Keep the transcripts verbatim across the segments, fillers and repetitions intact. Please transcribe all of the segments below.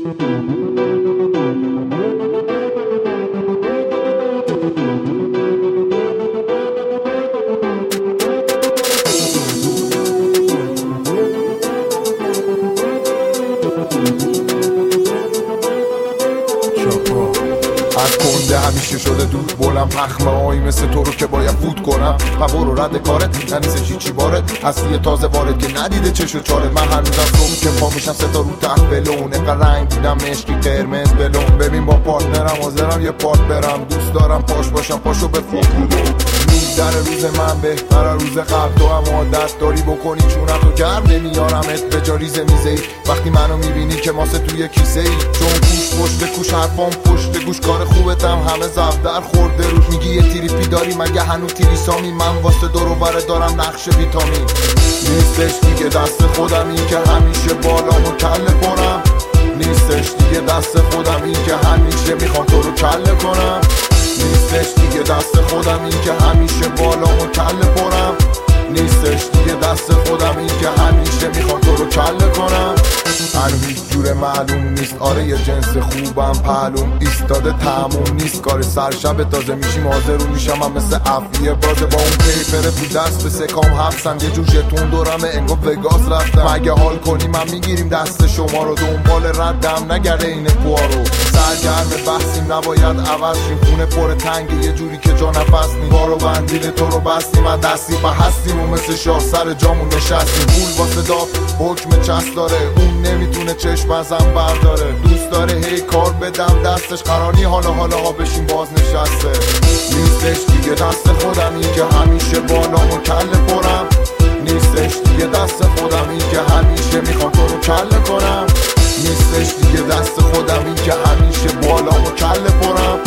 از کنده همیشه شده دود بولم پخمه هایی مثل تو رو که باید فوت کنم و برو رد کارت ننیزه چی وارد هستی تازه وارد که ندیده چش و چاره. من هنوزم صبح که پا میشم ستا رو تخت بلون اقا رنگ دیدم مشکی قرمز بلون. ببین با پارتنرم حاضرم یه پارت برم دوست دارم پاش باشم پاشو به فوتبولون. در روز من بهتر روز قبل تو هم عادت داری بکنی چونم تو گرم نمیارمت به جا ریزه میزه ای وقتی منو میبینی که ماسه توی کیسه ای. چون گوش پشت گوش حرفام پشت گوش کار خوبتم همه زبدر خورده روش. میگی یه تریپی داری مگه هنو تریسامی من واسه دور و بره دارم نقش ویتامین. نیستش دیگه دست خودم این که همیشه بالامو کله کنم. نیستش دیگه دست خودم این که همیشه میخوام تو رو کله کنم. نیستش دیگه دست خودم این که همیشه بالامو کله پرم. نیستش دیگه دست خودم این که همیشه میخوام تو رو کله کنم. هنو هیچ جور معلوم نیست آره یه جنس خوبم پهلوم ایستاده تموم نیست کار سر شب تازه میشیم حاضر رو میشم هم مثل افریه بازه با اون پیپر تو دست به سکام حبسم یه جور ژتون دورمه انگار وگاس رفتم. اگه حال کنی من میگیریم دست شما رو دنبال ردم نگرده این پوارو. سرگرم بحثیم نباید عوض شیم خونه پر تنگه یه جوری که جا نفس نیم. بارو بندیل تو رو بستیم از دستی و هستیم و مثل شاه سر جامون نشستیم. پول واسه داف حکم چست داره اون نمیتونه چشم ازم برداره. دوست داره هی کار بدم دستش قراری حالا حالا ها بشیم باز نشسته. نیستش دیگه دست خودم این که همیشه بالامو کله پرم. نیستش دیگه دست خودم این که همیشه میخوام تو رو کله کنم. نیستش دیگه دست خودم این که همیشه بالامو کله پرم.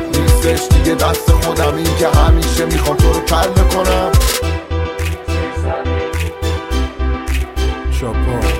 نیستش دیگه دست خودم این که همیشه میخوام تو رو کله کنم. شاپا